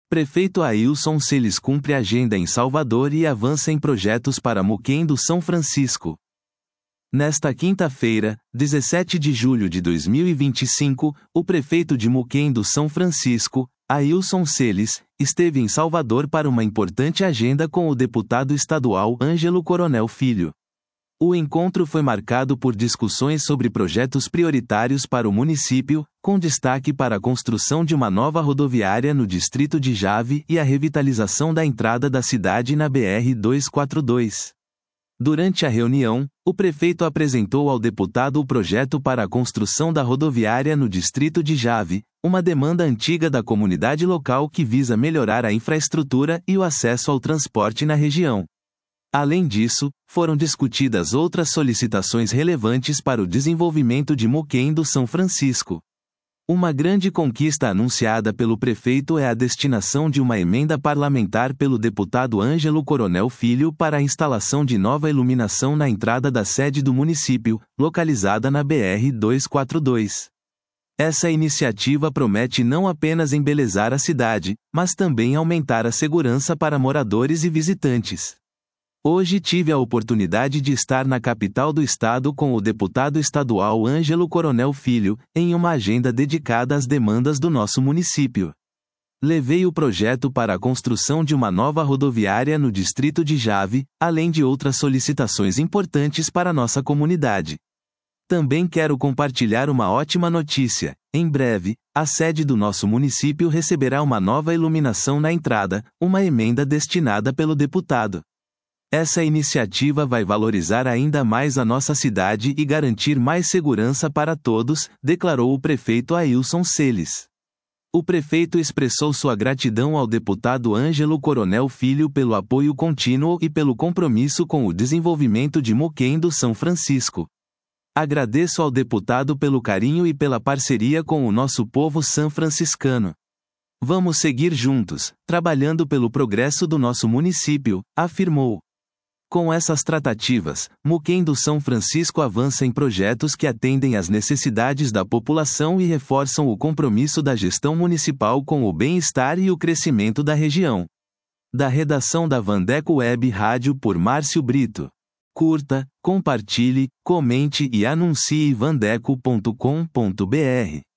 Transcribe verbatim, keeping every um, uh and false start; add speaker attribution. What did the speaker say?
Speaker 1: Prefeito Ailson Celes cumpre agenda em Salvador e avança em projetos para Muquem do São Francisco. Nesta quinta-feira, dezessete de julho de dois mil e vinte e cinco, o prefeito de Muquem do São Francisco, Ailson Celes, esteve em Salvador para uma importante agenda com o deputado estadual Ângelo Coronel Filho. O encontro foi marcado por discussões sobre projetos prioritários para o município, com destaque para a construção de uma nova rodoviária no distrito de Jave e a revitalização da entrada da cidade na B R duzentos e quarenta e dois. Durante a reunião, o prefeito apresentou ao deputado o projeto para a construção da rodoviária no distrito de Jave, uma demanda antiga da comunidade local que visa melhorar a infraestrutura e o acesso ao transporte na região. Além disso, foram discutidas outras solicitações relevantes para o desenvolvimento de Muquem do São Francisco. Uma grande conquista anunciada pelo prefeito é a destinação de uma emenda parlamentar pelo deputado Ângelo Coronel Filho para a instalação de nova iluminação na entrada da sede do município, localizada na B R duzentos e quarenta e dois. Essa iniciativa promete não apenas embelezar a cidade, mas também aumentar a segurança para moradores e visitantes. Hoje tive a oportunidade de estar na capital do estado com o deputado estadual Ângelo Coronel Filho, em uma agenda dedicada às demandas do nosso município. Levei o projeto para a construção de uma nova rodoviária no distrito de Jave, além de outras solicitações importantes para nossa comunidade. Também quero compartilhar uma ótima notícia. Em breve, a sede do nosso município receberá uma nova iluminação na entrada, uma emenda destinada pelo deputado. Essa iniciativa vai valorizar ainda mais a nossa cidade e garantir mais segurança para todos, declarou o prefeito Ailson Celes. O prefeito expressou sua gratidão ao deputado Ângelo Coronel Filho pelo apoio contínuo e pelo compromisso com o desenvolvimento de Muquem do São Francisco. Agradeço ao deputado pelo carinho e pela parceria com o nosso povo sanfranciscano. Vamos seguir juntos, trabalhando pelo progresso do nosso município, afirmou. Com essas tratativas, Muquem do São Francisco avança em projetos que atendem às necessidades da população e reforçam o compromisso da gestão municipal com o bem-estar e o crescimento da região. Da redação da Vandeco Web Rádio por Márcio Brito. Curta, compartilhe, comente e anuncie vandeco ponto com ponto br.